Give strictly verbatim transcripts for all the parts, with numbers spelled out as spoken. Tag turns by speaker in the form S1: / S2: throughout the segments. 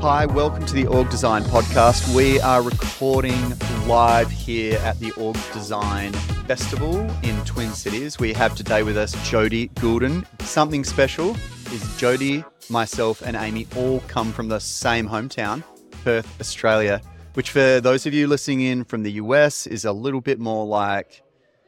S1: Hi, welcome to the Org Design Podcast. We are recording live here at the Org Design Festival in Twin Cities. We have today with us Jody Goulden. Something special is Jody, myself and Amy all come from the same hometown, Perth, Australia, which for those of you listening in from the U S is a little bit more like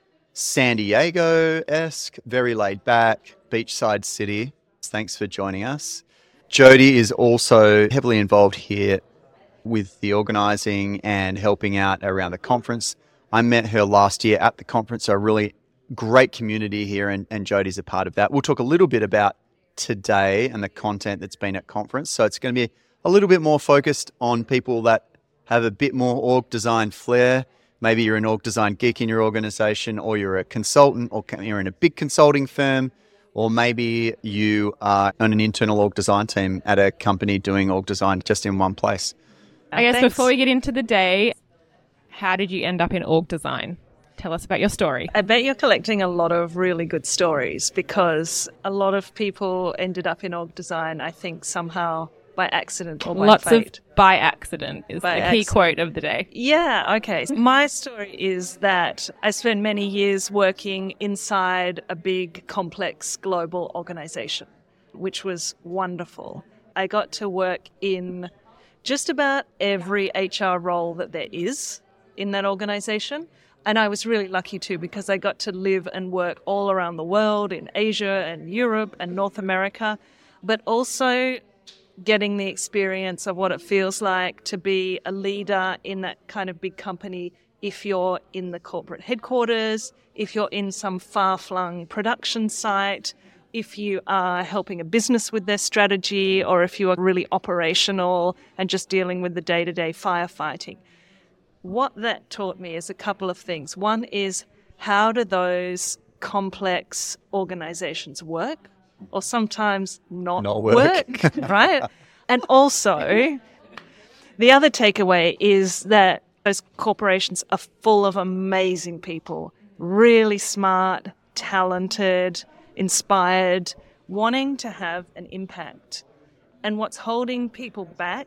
S1: San Diego-esque, very laid back, beachside city. Thanks for joining us. Jody is also heavily involved here with the organising and helping out around the conference. I met her last year at the conference, so a really great community here, and, and Jody's a part of that. We'll talk a little bit about today and the content that's been at conference. So it's going to be a little bit more focused on people that have a bit more org design flair. Maybe you're an org design geek in your organisation, or you're a consultant, or you're in a big consulting firm. Or maybe you are on an internal org design team at a company doing org design just in one place.
S2: I guess
S3: Thanks.
S2: Before we get into the day, how did you end up in org design? Tell us about your story.
S3: I bet you're collecting a lot of really good stories, because a lot of people ended up in org design, I think, somehow by accident or by
S2: Lots
S3: fate.
S2: of by accident is
S3: By
S2: the key
S3: accident.
S2: quote of the day.
S3: Yeah, okay. My story is that I spent many years working inside a big, complex global organization, which was wonderful. I got to work in just about every H R role that there is in that organization. And I was really lucky too, because I got to live and work all around the world, in Asia and Europe and North America, but also getting the experience of what it feels like to be a leader in that kind of big company. If you're in the corporate headquarters, if you're in some far-flung production site, if you are helping a business with their strategy, or if you are really operational and just dealing with the day-to-day firefighting. What that taught me is a couple of things. One is, how do those complex organizations work? Or sometimes not,
S1: Not work.
S3: work, right? And also, the other takeaway is that those corporations are full of amazing people, really smart, talented, inspired, wanting to have an impact. And what's holding people back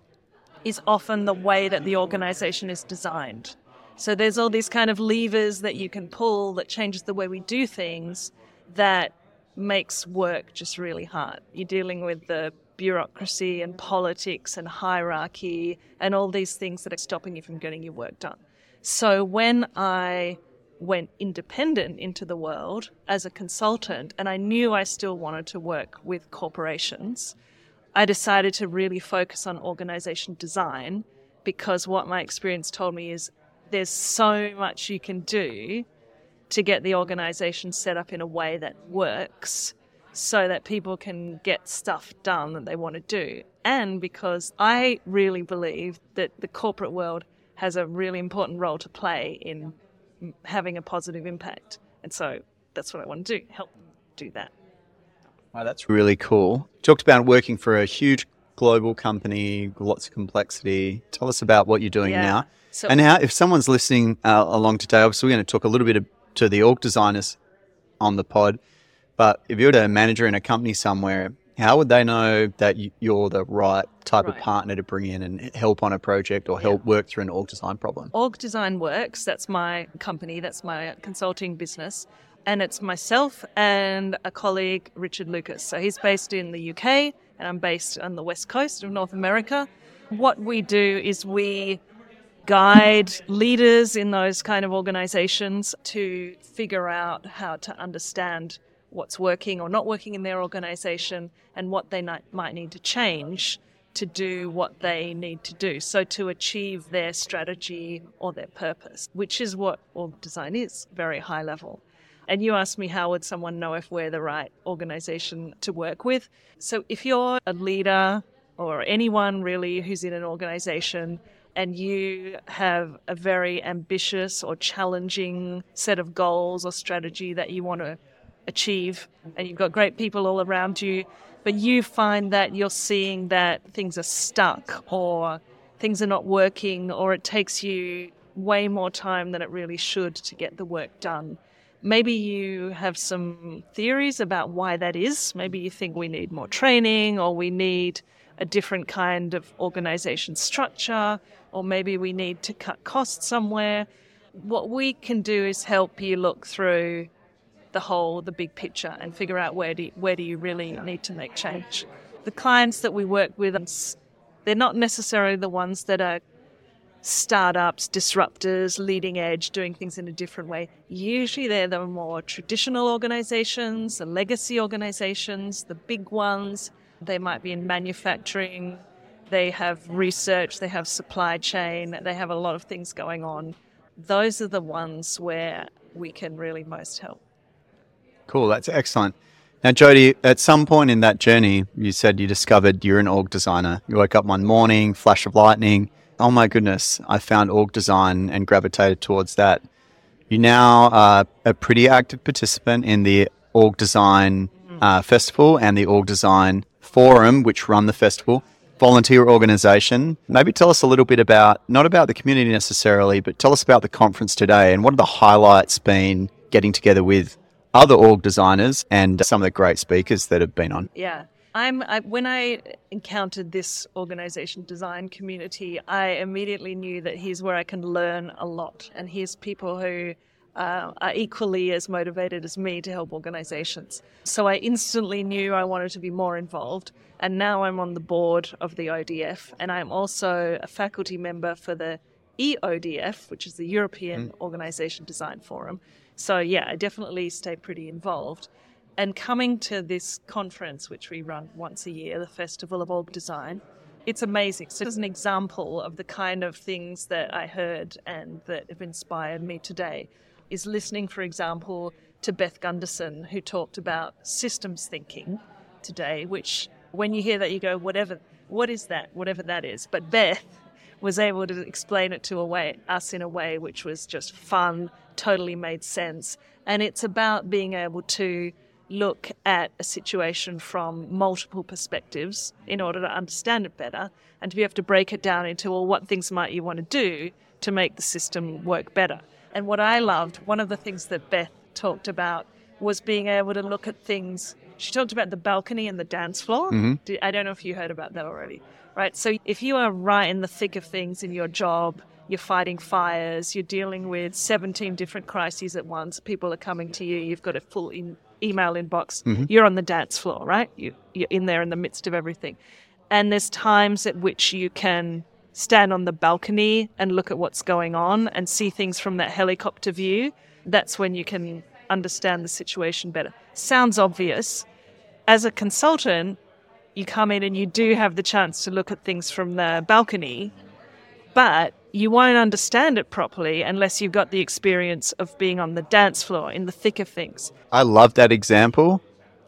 S3: is often the way that the organization is designed. So there's all these kind of levers that you can pull that changes the way we do things that makes work just really hard. You're dealing with the bureaucracy and politics and hierarchy and all these things that are stopping you from getting your work done. So when I went independent into the world as a consultant, and I knew I still wanted to work with corporations, I decided to really focus on organization design, because what my experience told me is there's so much you can do to get the organization set up in a way that works so that people can get stuff done that they want to do. And because I really believe that the corporate world has a really important role to play in having a positive impact. And so that's what I want to do, help them do that.
S1: Wow, that's really cool. Talked about working for a huge global company, lots of complexity. Tell us about what you're doing
S3: Yeah.
S1: now.
S3: So-
S1: and how, if someone's listening uh, along today, obviously we're going to talk a little bit of, to the org designers on the pod, but if you're a manager in a company somewhere, how would they know that you- you're the right type
S3: Right.
S1: of partner to bring in and help on a project or help work through an org design problem?
S3: Org Design Works, that's my company, that's my consulting business. And it's myself and a colleague, Richard Lucas. So he's based in the U K and I'm based on the west coast of North America. What we do is we guide leaders in those kind of organizations to figure out how to understand what's working or not working in their organization and what they might need to change to do what they need to do. So to achieve their strategy or their purpose, which is what org design is, very high level. And you asked me, how would someone know if we're the right organization to work with? So if you're a leader or anyone really who's in an organization and you have a very ambitious or challenging set of goals or strategy that you want to achieve, and you've got great people all around you, but you find that you're seeing that things are stuck or things are not working, or it takes you way more time than it really should to get the work done. Maybe you have some theories about why that is. Maybe you think we need more training, or we need a different kind of organization structure, or maybe we need to cut costs somewhere. What we can do is help you look through the whole, the big picture, and figure out where do you, where do you really need to make change. The clients that we work with, they're not necessarily the ones that are startups, disruptors, leading edge, doing things in a different way. Usually they're the more traditional organizations, the legacy organizations, the big ones. They might be in manufacturing, they have research, they have supply chain, they have a lot of things going on. Those are the ones where we can really most help.
S1: Cool, that's excellent. Now, Jody, at some point in that journey, you said you discovered you're an org designer. You woke up one morning, flash of lightning. Oh my goodness, I found org design and gravitated towards that. You now are a pretty active participant in the Org Design uh, Festival and the Org Design Forum, which run the festival. Volunteer organisation. Maybe tell us a little bit about, not about the community necessarily, but tell us about the conference today and what are the highlights been getting together with other org designers and some of the great speakers that have been on.
S3: Yeah. I'm, I, when I encountered this organisation design community, I immediately knew that here's where I can learn a lot. And here's people who uh, are equally as motivated as me to help organisations. So I instantly knew I wanted to be more involved. And now I'm on the board of the O D F. And I'm also a faculty member for the E O D F, which is the European mm. Organisation Design Forum. So yeah, I definitely stay pretty involved. And coming to this conference, which we run once a year, the Festival of Org Design, it's amazing. So it's an example of the kind of things that I heard and that have inspired me today, is listening, for example, to Beth Gunderson, who talked about systems thinking today, which when you hear that, you go, whatever, what is that, whatever that is. But Beth was able to explain it to a way, us in a way which was just fun, totally made sense. And it's about being able to look at a situation from multiple perspectives in order to understand it better and to be able to break it down into, well, what things might you want to do to make the system work better. And what I loved, one of the things that Beth talked about was being able to look at things. She talked about the balcony and the dance floor. Mm-hmm. I don't know if you heard about that already, right? So if you are right in the thick of things in your job, you're fighting fires, you're dealing with seventeen different crises at once, people are coming to you, you've got a full in, email inbox, mm-hmm. you're on the dance floor, right? You, you're in there in the midst of everything. And there's times at which you can stand on the balcony and look at what's going on and see things from that helicopter view. That's when you can understand the situation better. Sounds obvious. As a consultant, you come in and you do have the chance to look at things from the balcony, but you won't understand it properly unless you've got the experience of being on the dance floor in the thick of things.
S1: I love that example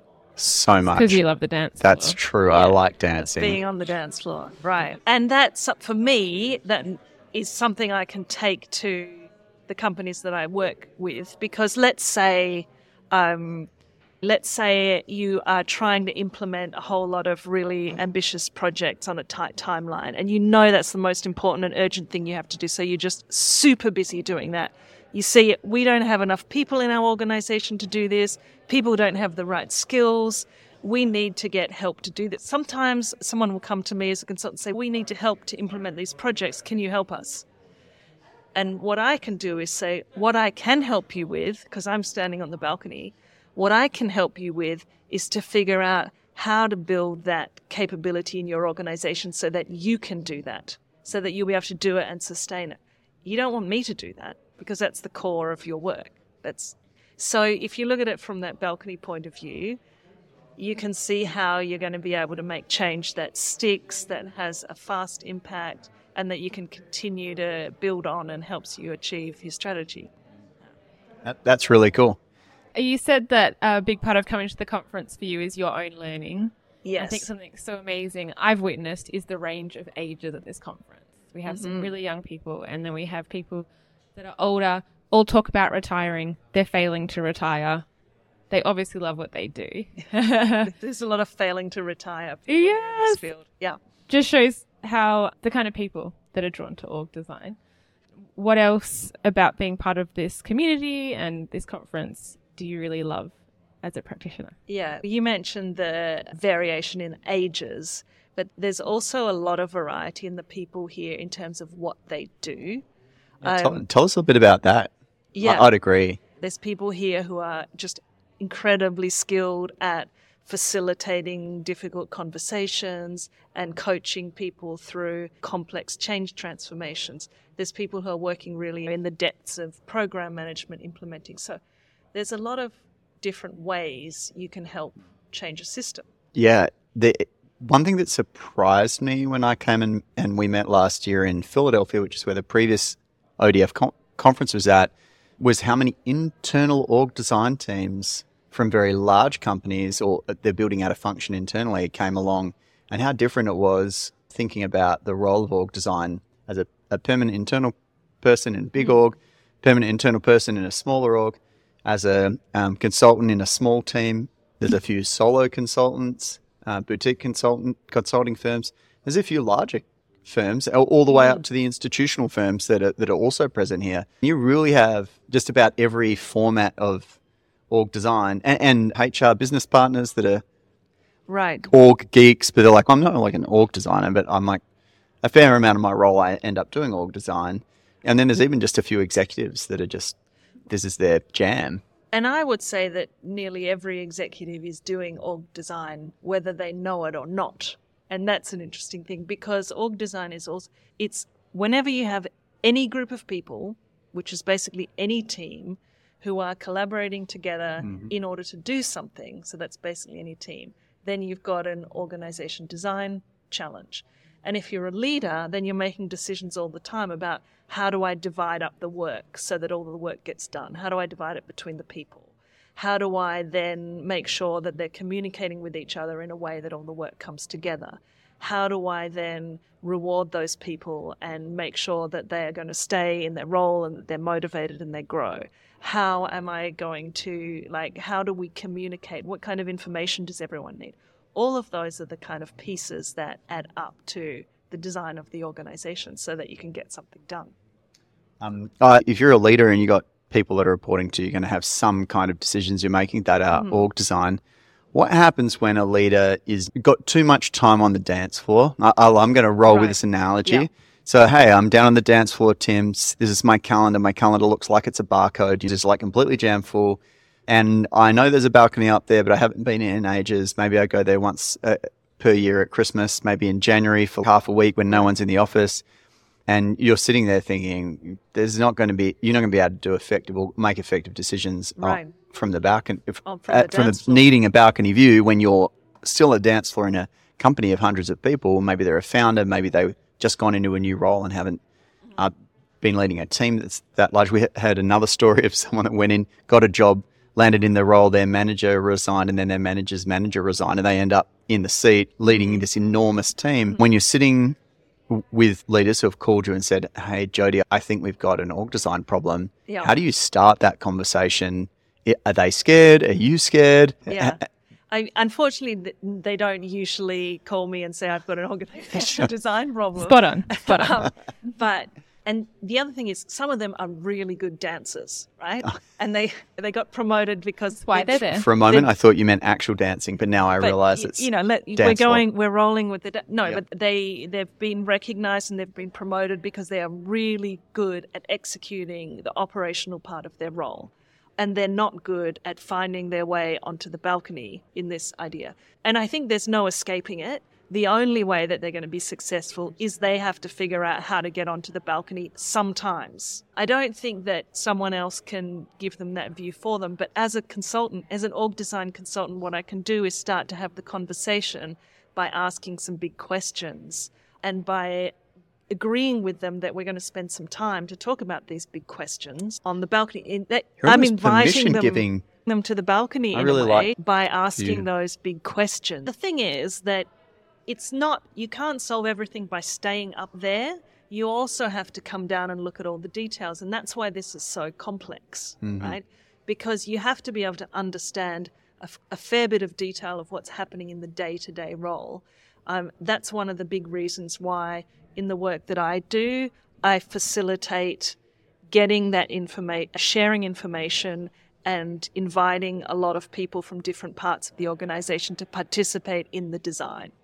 S1: so much.
S2: Because you love the dance
S1: floor. That's true. Yeah. I like dancing.
S3: Being on the dance floor, right. And that's, for me, that is something I can take to the companies that I work with. Because let's say... Um, Let's say you are trying to implement a whole lot of really ambitious projects on a tight timeline, and you know that's the most important and urgent thing you have to do, so you're just super busy doing that. You see, we don't have enough people in our organization to do this. People don't have the right skills. We need to get help to do this. Sometimes someone will come to me as a consultant and say, we need to help to implement these projects. Can you help us? And what I can do is say, what I can help you with, because I'm standing on the balcony, what I can help you with is to figure out how to build that capability in your organization so that you can do that, so that you'll be able to do it and sustain it. You don't want me to do that because that's the core of your work. That's so if you look at it from that balcony point of view, you can see how you're going to be able to make change that sticks, that has a fast impact, and that you can continue to build on and helps you achieve your strategy.
S1: That, that's really cool.
S2: You said that a big part of coming to the conference for you is your own learning.
S3: Yes.
S2: I think something so amazing I've witnessed is the range of ages at this conference. We have mm-hmm. some really young people, and then we have people that are older, all talk about retiring. They're failing to retire. They obviously love what they do.
S3: There's a lot of failing to retire people
S2: yes.
S3: in this field. Yeah.
S2: Just shows how the kind of people that are drawn to org design. What else about being part of this community and this conference do you really love as a practitioner?
S3: Yeah, you mentioned the variation in ages, but there's also a lot of variety in the people here in terms of what they do.
S1: Yeah, tell,
S3: Um,
S1: tell us a bit about that.
S3: yeah.
S1: I, I'd agree.
S3: There's people here who are just incredibly skilled at facilitating difficult conversations and coaching people through complex change transformations. There's people who are working really in the depths of program management implementing. So there's a lot of different ways you can help change a system.
S1: Yeah. The one thing that surprised me when I came in and we met last year in Philadelphia, which is where the previous O D F con- conference was at, was how many internal org design teams from very large companies, or they're building out a function internally, came along, and how different it was thinking about the role of org design as a, a permanent internal person in a big org, permanent internal person in a smaller org, as a um, consultant in a small team. There's a few solo consultants, uh, boutique consultant consulting firms. There's a few larger firms, all, all the way up to the institutional firms that are, that are also present here. You really have just about every format of org design, and, and H R business partners that are
S3: Right.
S1: org geeks, but they're like, I'm not like an org designer, but I'm like, a fair amount of my role I end up doing org design. And then there's even just a few executives that are just, this is their jam.
S3: And I would say that nearly every executive is doing org design, whether they know it or not. And that's an interesting thing, because org design is also, it's whenever you have any group of people, which is basically any team, who are collaborating together mm-hmm. in order to do something, so that's basically any team, then you've got an organization design challenge. And if you're a leader, then you're making decisions all the time about how do I divide up the work so that all the work gets done? How do I divide it between the people? How do I then make sure that they're communicating with each other in a way that all the work comes together? How do I then reward those people and make sure that they are going to stay in their role and that they're motivated and they grow? How am I going to, like, how do we communicate? What kind of information does everyone need? All of those are the kind of pieces that add up to the design of the organization so that you can get something done.
S1: Um, uh, if you're a leader and you got people that are reporting to you, you're going to have some kind of decisions you're making that are mm. org design. What happens when a leader is got too much time on the dance floor? I, I'm going to roll right. with this analogy. Yeah. So, hey, I'm down on the dance floor, Tim. This is my calendar. My calendar looks like it's a barcode. You're just like completely jam full. And I know there's a balcony up there, but I haven't been in ages. Maybe I go there once uh, per year at Christmas, maybe in January for half a week when no one's in the office. And you're sitting there thinking, there's not going to be, you're not going to be able to do effective or make effective decisions
S3: right.
S1: on, from the balcony, if,
S3: oh, from,
S1: uh,
S3: the,
S1: from the needing a balcony view when you're still a dance floor in a company of hundreds of people. Maybe they're a founder, maybe they've just gone into a new role and haven't uh, been leading a team that's that large. We had another story of someone that went in, got a job, landed in the role, their manager resigned, and then their manager's manager resigned, and they end up in the seat leading this enormous team. When you're sitting with leaders who have called you and said, hey, Jody, I think we've got an org design problem.
S3: Yeah.
S1: How do you start that conversation? Are they scared? Are you scared?
S3: Yeah. I, unfortunately, they don't usually call me and say I've got an organizational design problem.
S2: Spot on. Spot on.
S3: um, but and the other thing is, some of them are really good dancers, right? And they they got promoted because
S2: that's why they're there.
S1: For a moment, I thought you meant actual dancing, but now I
S3: but,
S1: realise it's
S3: you know let, we're going we're rolling with the da- no, yep. but they they've been recognised and they've been promoted because they are really good at executing the operational part of their role. And they're not good at finding their way onto the balcony in this idea. And I think there's no escaping it. The only way that they're going to be successful is they have to figure out how to get onto the balcony sometimes. I don't think that someone else can give them that view for them. But as a consultant, as an org design consultant, what I can do is start to have the conversation by asking some big questions and by agreeing with them that we're going to spend some time to talk about these big questions on the balcony. In that, I'm inviting them,
S1: giving.
S3: them to the balcony
S1: I
S3: in
S1: really
S3: a way
S1: like
S3: by asking
S1: you.
S3: those big questions. The thing is that it's not, you can't solve everything by staying up there. You also have to come down and look at all the details. And that's why this is so complex, mm-hmm. right? Because you have to be able to understand a, f- a fair bit of detail of what's happening in the day-to-day role. Um, that's one of the big reasons why in the work that I do, I facilitate getting that information, sharing information, and inviting a lot of people from different parts of the organization to participate in the design.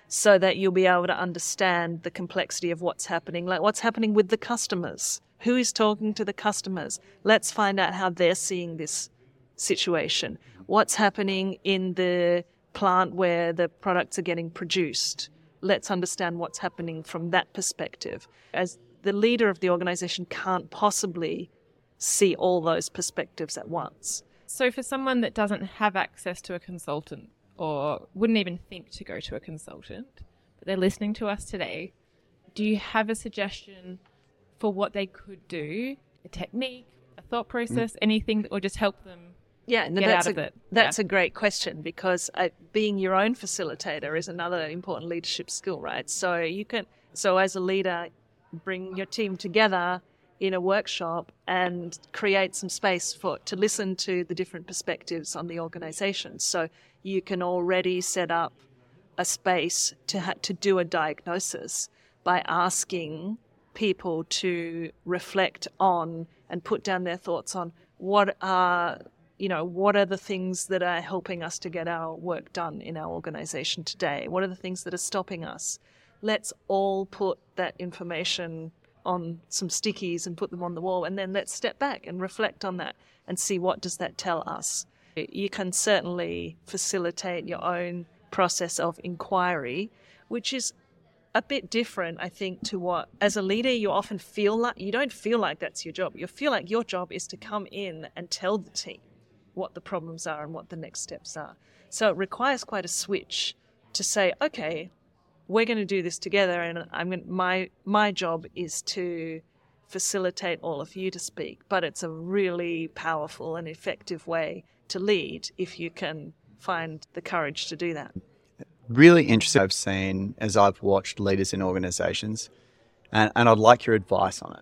S3: so that you'll be able to understand the complexity of what's happening, like what's happening with the customers. Who is talking to the customers? Let's find out how they're seeing this situation. What's happening in the plant where the products are getting produced? Let's understand what's happening from that perspective. As the leader of the organization can't possibly see all those perspectives at once.
S2: So for someone that doesn't have access to a consultant or wouldn't even think to go to a consultant, but they're listening to us today, do you have a suggestion for what they could do, a technique, a thought process, mm. anything that will just help them
S3: yeah, no,
S2: get
S3: that's
S2: out of
S3: a,
S2: it?
S3: That's
S2: yeah.
S3: a great question, because uh, being your own facilitator is another important leadership skill, right? So you can, so as a leader, bring your team together in a workshop and create some space for to listen to the different perspectives on the organization. So you can already set up a space to ha- to do a diagnosis by asking people to reflect on and put down their thoughts on what are, you know, what are the things that are helping us to get our work done in our organization today? What are the things that are stopping us? Let's all put that information on some stickies and put them on the wall, and then let's step back and reflect on that and see what does that tell us. You can certainly facilitate your own process of inquiry, which is a bit different, I think, to what, as a leader, you often feel like, you don't feel like that's your job. You feel like your job is to come in and tell the team what the problems are and what the next steps are. So it requires quite a switch to say, okay, we're going to do this together, and I'm going, my my job is to facilitate all of you to speak. But it's a really powerful and effective way to lead if you can find the courage to do that.
S1: Really interesting I've seen as I've watched leaders in organisations, and, and I'd like your advice on it.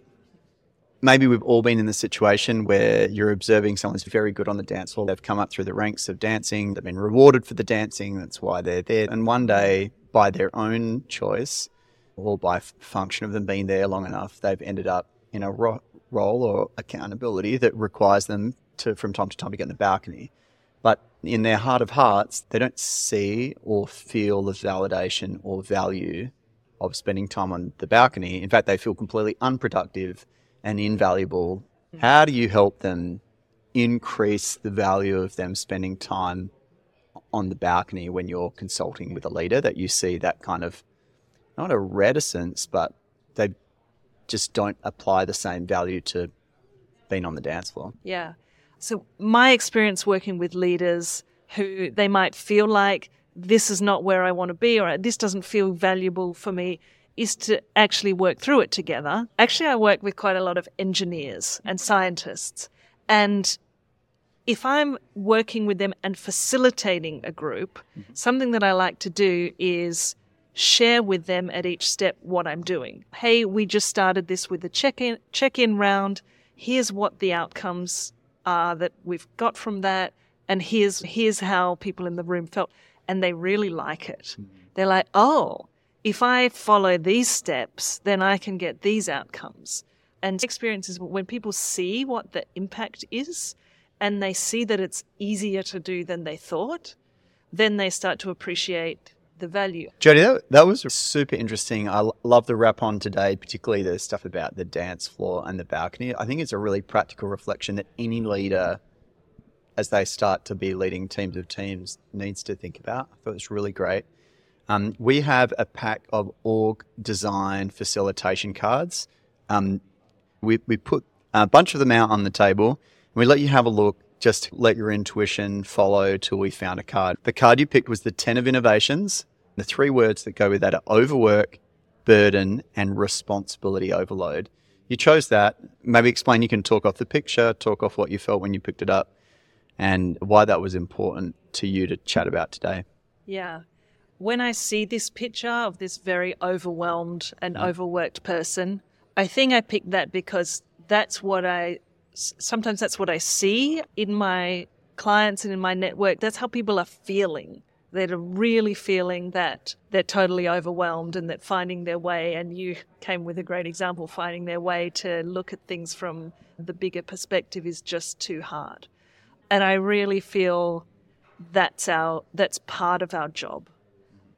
S1: Maybe we've all been in the situation where you're observing someone's very good on the dance floor. They've come up through the ranks of dancing. They've been rewarded for the dancing. That's why they're there. And one day, by their own choice or by function of them being there long enough, they've ended up in a ro- role or accountability that requires them to, from time to time, to get in the balcony. But in their heart of hearts, they don't see or feel the validation or value of spending time on the balcony. In fact, they feel completely unproductive and invaluable. How do you help them increase the value of them spending time on the balcony when you're consulting with a leader, that you see that kind of, not a reticence, but they just don't apply the same value to being on the dance floor?
S3: Yeah. So my experience working with leaders who they might feel like this is not where I want to be, or this doesn't feel valuable for me, is to actually work through it together. Actually, I work with quite a lot of engineers and scientists. And if I'm working with them and facilitating a group, mm-hmm. something that I like to do is share with them at each step what I'm doing. Hey, we just started this with a check-in, check-in round. Here's what the outcomes are that we've got from that. And here's, here's how people in the room felt. And they really like it. Mm-hmm. They're like, oh, if I follow these steps, then I can get these outcomes. And experiences when people see what the impact is and they see that it's easier to do than they thought, then they start to appreciate the value.
S1: Jody, that, that was super interesting. I l- love the wrap on today, particularly the stuff about the dance floor and the balcony. I think it's a really practical reflection that any leader, as they start to be leading teams of teams, needs to think about. I thought it was really great. Um, we have a pack of org design facilitation cards. Um, we, we put a bunch of them out on the table, and we let you have a look, just let your intuition follow till we found a card. The card you picked was the ten of innovations. The three words that go with that are overwork, burden, and responsibility overload. You chose that. Maybe explain, you can talk off the picture, talk off what you felt when you picked it up, and why that was important to you to chat about today.
S3: Yeah. When I see this picture of this very overwhelmed and mm. overworked person, I think I picked that because that's what I, sometimes that's what I see in my clients and in my network. That's how people are feeling. They're really feeling that they're totally overwhelmed and that finding their way, and you came with a great example, finding their way to look at things from the bigger perspective is just too hard. And I really feel that's our, that's part of our job.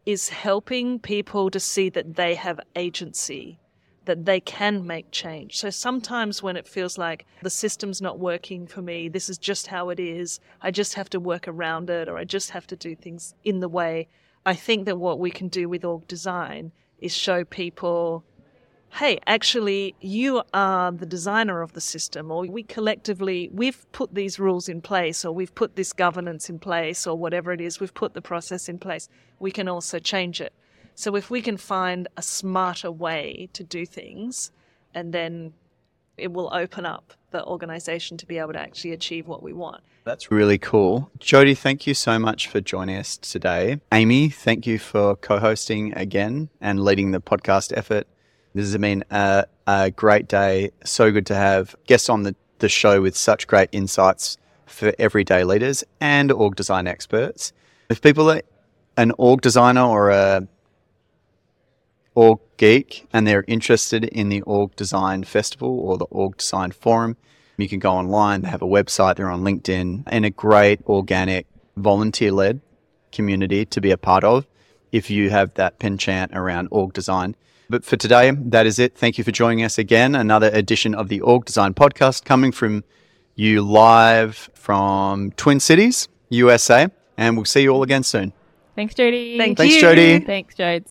S3: is helping people to see that they have agency, that they can make change. So sometimes when it feels like the system's not working for me, this is just how it is, I just have to work around it, or I just have to do things in the way, I think that what we can do with org design is show people, hey, actually, you are the designer of the system, or we collectively, we've put these rules in place, or we've put this governance in place, or whatever it is, we've put the process in place. We can also change it. So if we can find a smarter way to do things, and then it will open up the organisation to be able to actually achieve what we want.
S1: That's really cool. Jody, thank you so much for joining us today. Amy, thank you for co-hosting again and leading the podcast effort. This has been a, a great day. So good to have guests on the, the show with such great insights for everyday leaders and org design experts. If people are an org designer or a org geek and they're interested in the Org Design Festival or the Org Design Forum, you can go online. They have a website. They're on LinkedIn, and a great organic volunteer-led community to be a part of if you have that penchant around org design. But for today, that is it. Thank you for joining us again. Another edition of the Org Design Podcast coming from you live from Twin Cities, U S A. And we'll see you all again soon.
S2: Thanks, Jody.
S3: Thank
S1: Thanks,
S3: you.
S1: Jody.
S2: Thanks, Jodes.